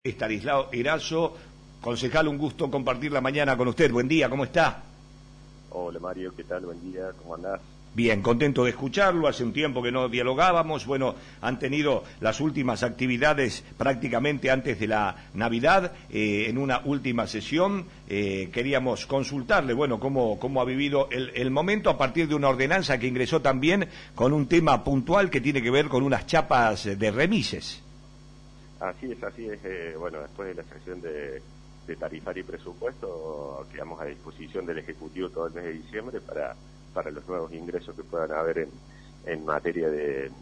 Estanislao Erazo, concejal, un gusto compartir la mañana con usted. Buen día, ¿cómo está? Hola Mario, ¿qué tal? Buen día, ¿cómo andás? Bien, contento de escucharlo. Hace un tiempo que no dialogábamos. Bueno, han tenido las últimas actividades prácticamente antes de la Navidad. En una última sesión queríamos consultarle, bueno, cómo ha vivido el momento a partir de una ordenanza que ingresó también con un tema puntual que tiene que ver con unas chapas de remises. Así es. Bueno, después de la sesión de tarifario y presupuesto, quedamos a disposición del Ejecutivo todo el mes de diciembre para los nuevos ingresos que puedan haber en materia del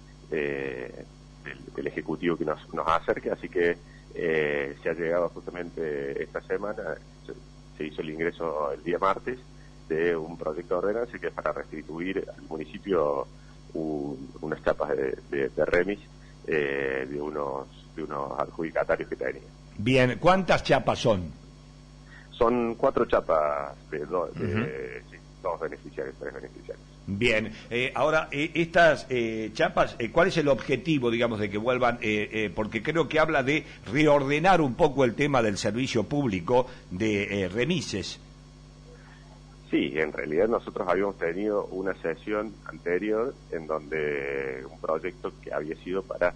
Ejecutivo que nos acerque, así que se ha llegado justamente esta semana, se hizo el ingreso el día martes de un proyecto de ordenanza que es para restituir al municipio unas chapas de remis de unos adjudicatarios que tenía. Bien, ¿cuántas chapas son? Son 4 chapas de dos beneficiarios, 3 beneficiarios. Bien, ahora, estas chapas, ¿cuál es el objetivo, digamos, de que vuelvan? Porque creo que habla de reordenar un poco el tema del servicio público de remises. Sí, en realidad nosotros habíamos tenido una sesión anterior en donde un proyecto que había sido para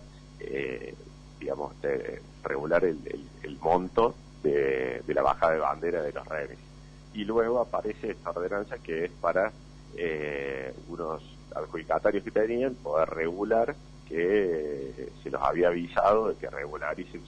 regular el monto de la baja de bandera de los remis. Y luego aparece esta ordenanza que es para unos adjudicatarios que tenían poder regular, que se los había avisado de que regularicen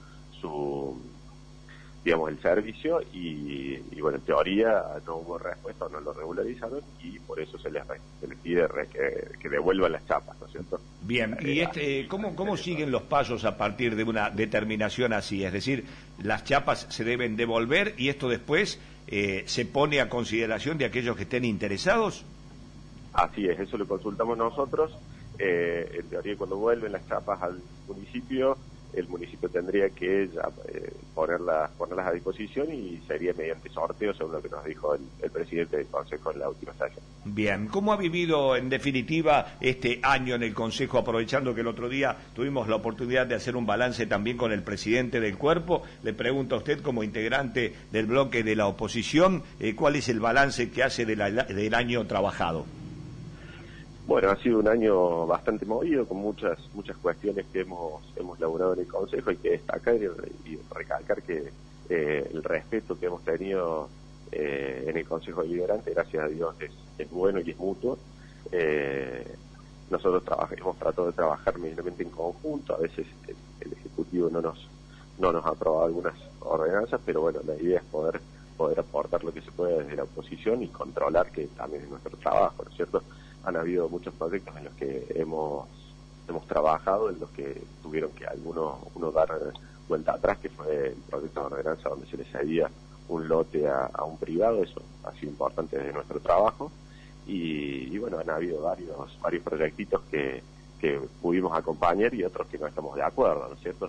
el servicio y bueno, en teoría no hubo respuesta, no lo regularizaron y por eso se les pide que devuelvan las chapas, ¿no es cierto? Bien, y ¿cómo siguen los pasos a partir de una determinación así? Es decir, las chapas se deben devolver y esto después se pone a consideración de aquellos que estén interesados. Así es, eso lo consultamos nosotros. En teoría, cuando vuelven las chapas al municipio, el municipio tendría que ya ponerlas a disposición y sería mediante sorteo, según lo que nos dijo el presidente del Consejo en la última sesión. Bien, ¿cómo ha vivido en definitiva este año en el Consejo, aprovechando que el otro día tuvimos la oportunidad de hacer un balance también con el presidente del cuerpo? Le pregunto a usted, como integrante del bloque de la oposición, ¿cuál es el balance que hace del año trabajado? Bueno, ha sido un año bastante movido, con muchas cuestiones que hemos laburado en el Consejo. Hay que destacar y recalcar que el respeto que hemos tenido en el Consejo Deliberante, gracias a Dios, es bueno y es mutuo. Nosotros hemos tratado de trabajar medianamente en conjunto. A veces el Ejecutivo no nos ha aprobado algunas ordenanzas, pero bueno, la idea es poder aportar lo que se puede desde la oposición y controlar, que también es nuestro trabajo, ¿no es cierto? Han habido muchos proyectos en los que hemos trabajado, en los que tuvieron que uno dar vuelta atrás, que fue el proyecto de ordenanza donde se le cedía un lote a un privado. Eso ha sido importante desde nuestro trabajo. Y bueno, han habido varios proyectitos que pudimos acompañar y otros que no estamos de acuerdo, ¿no es cierto?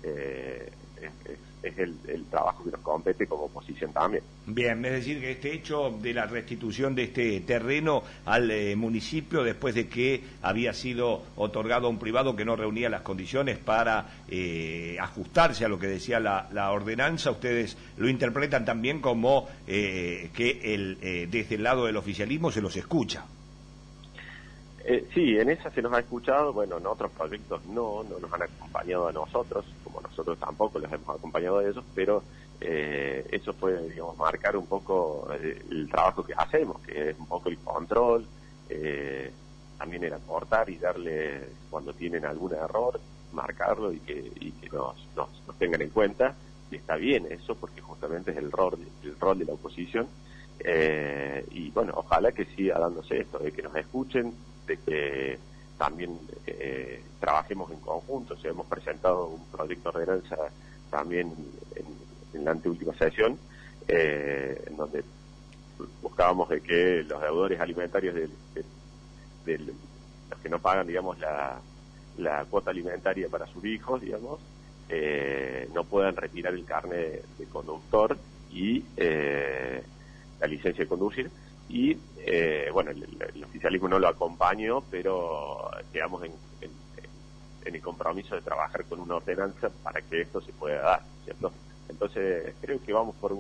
Es el trabajo que nos compete como oposición también. Bien, es decir, que este hecho de la restitución de este terreno al municipio, después de que había sido otorgado a un privado que no reunía las condiciones para ajustarse a lo que decía la ordenanza, ustedes lo interpretan también como que desde el lado del oficialismo se los escucha. Sí, en esa se nos ha escuchado. Bueno, en otros proyectos no nos han acompañado a nosotros, como nosotros tampoco los hemos acompañado a ellos, pero eso fue, digamos, marcar un poco el trabajo que hacemos, que es un poco el control, también el aportar y darle, cuando tienen algún error, marcarlo y que nos tengan en cuenta. Y está bien eso, porque justamente es el rol de la oposición. Y bueno, ojalá que siga dándose esto, de que nos escuchen, de que también trabajemos en conjunto. O sea, hemos presentado un proyecto de ordenanza también en la anteúltima sesión, en donde buscábamos de que los deudores alimentarios de los que no pagan, digamos, la cuota alimentaria para sus hijos, digamos, no puedan retirar el carnet de conductor y la licencia de conducir. Y bueno, el oficialismo no lo acompañó, pero quedamos en el compromiso de trabajar con una ordenanza para que esto se pueda dar, ¿cierto? Entonces creo que vamos por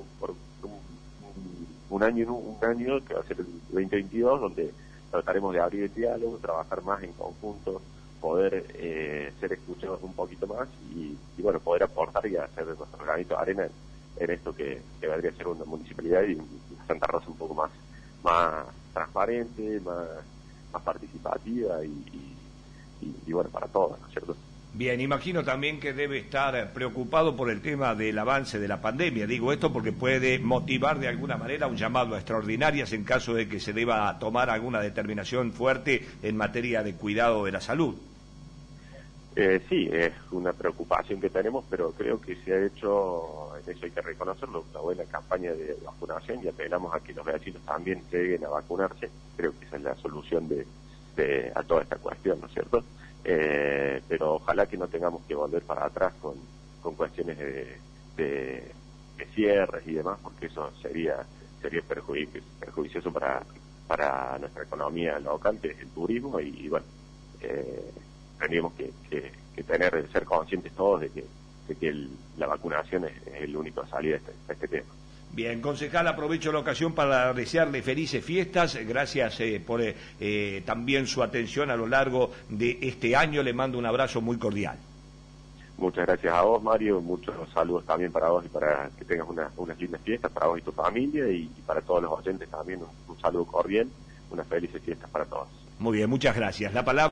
un año que va a ser el 2022, donde trataremos de abrir el diálogo, trabajar más en conjunto, poder ser escuchados un poquito más y bueno, poder aportar y hacer nuestro granito de arena en esto que debería ser una municipalidad y Santa Rosa un poco más transparente, más participativa y bueno, para todos, ¿no es cierto? Bien, imagino también que debe estar preocupado por el tema del avance de la pandemia. Digo esto porque puede motivar de alguna manera un llamado a extraordinarias en caso de que se deba tomar alguna determinación fuerte en materia de cuidado de la salud. Sí, es una preocupación que tenemos, pero creo que se ha hecho, en eso hay que reconocerlo, una buena campaña de vacunación y apelamos a que los vecinos también lleguen a vacunarse. Creo que esa es la solución a toda esta cuestión, ¿no es cierto? Pero ojalá que no tengamos que volver para atrás con cuestiones de cierres y demás, porque eso sería perjudicioso para nuestra economía local, que es el turismo, y bueno, tendríamos que ser conscientes todos de que la vacunación es el único salida a este tema. Bien, concejal, aprovecho la ocasión para desearle felices fiestas. Gracias por también su atención a lo largo de este año. Le mando un abrazo muy cordial. Muchas gracias a vos, Mario. Muchos saludos también para vos y para que tengas unas lindas fiestas para vos y tu familia y para todos los oyentes también un saludo cordial. Unas felices fiestas para todos. Muy bien, muchas gracias. La palabra